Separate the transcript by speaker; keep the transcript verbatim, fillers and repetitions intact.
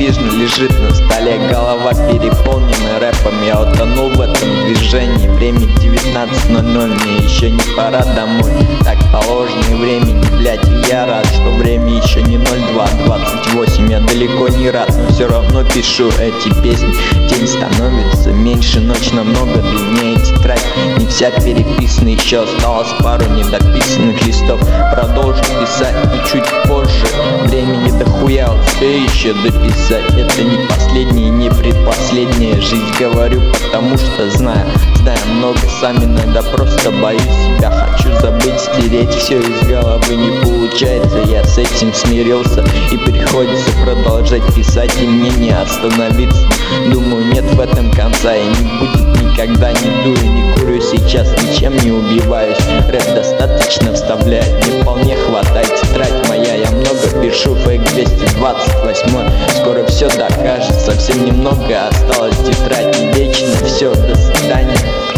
Speaker 1: неподвижно лежит на столе, голова переполнена рэпом. Я утонул в этом движении. Время девятнадцать ноль ноль, мне еще не пора домой. Так положено и времени, блять, и я рад, что время еще не ноль два двадцать восемь. Я далеко не рад, но все равно пишу эти песни. День становится меньше, ночь намного длиннее. Тетрадь не вся переписана, еще осталось пару недописанных листов. Продолжу писать, но чуть позже. Времени дохуя, успею еще дописать. Это не последняя, не предпоследняя жизнь, говорю, потому что знаю. Знаю много, сам иногда просто боюсь себя. Хочу забыть, стереть все из головы, не получается. Я с этим смирился, и приходится продолжать писать, и мне не остановиться. Думаю, нет в этом конца, и не будет никогда. Не дую, не курю сейчас, ничем не убиваюсь. Рэп достаточно вставляет, мне вполне хватает. Тетрадь моя, я много пишу, фейк двести двадцать восемь. Скоро все докажет, совсем немного осталось. Тетрадь не вечно, все, до свидания.